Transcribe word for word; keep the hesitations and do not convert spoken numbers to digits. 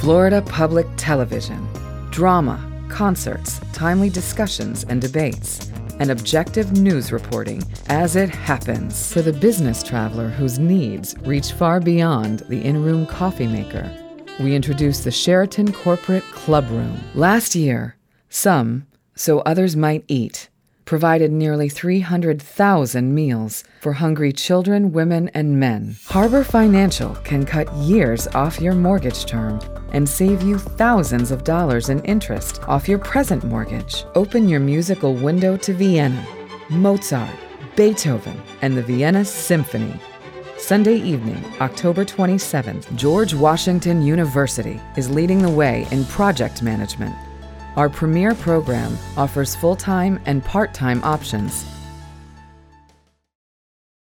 Florida Public Television. Drama, concerts, timely discussions and debates, and objective news reporting as it happens for the business traveler whose needs reach far beyond the in-room coffee maker. We introduced the Sheraton Corporate Club Room. Last year, some, so others might eat, provided nearly three hundred thousand meals for hungry children, women, and men. Harbor Financial can cut years off your mortgage term and save you thousands of dollars in interest off your present mortgage. Open your musical window to Vienna, Mozart, Beethoven, and the Vienna Symphony. Sunday evening, October twenty-seventh, George Washington University is leading the way in project management. Our premier program offers full-time and part-time options